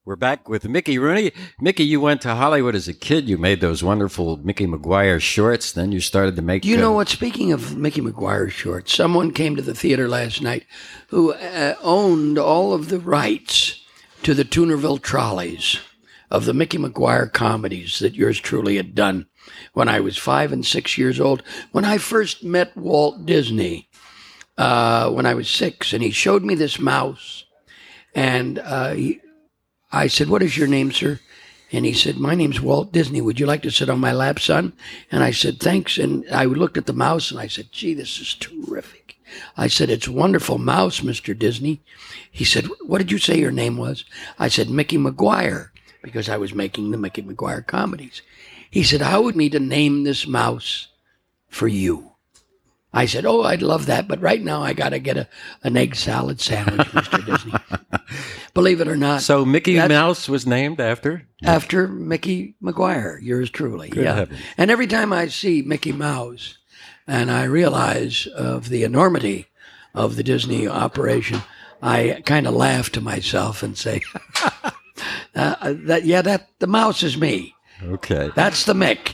We're back with Mickey Rooney. Mickey, you went to Hollywood as a kid. You made those wonderful Mickey Maguire shorts. Then you started to make... Do you know what? Speaking of Mickey Maguire shorts, someone came to the theater last night who owned all of the rights to the Toonerville Trolleys of the Mickey Maguire comedies that yours truly had done when I was 5 and 6 years old. When I first met Walt Disney, when I was 6, and he showed me this mouse, and I said, "What is your name, sir?" And he said, "My name's Walt Disney. Would you like to sit on my lap, son?" And I said, "Thanks." And I looked at the mouse and I said, "Gee, this is terrific." I said, "It's a wonderful mouse, Mr. Disney." He said, "What did you say your name was?" I said, "Mickey Maguire," because I was making the Mickey Maguire comedies. He said, "How would me to name this mouse for you?" I said, "Oh, I'd love that, but right now I got to get an egg salad sandwich, Mr. Disney." Believe it or not. So Mickey Mouse was named after? After Mickey Maguire, yours truly. Good heavens. And every time I see Mickey Mouse and I realize of the enormity of the Disney operation, I kind of laugh to myself and say, the mouse is me. Okay. That's the Mick.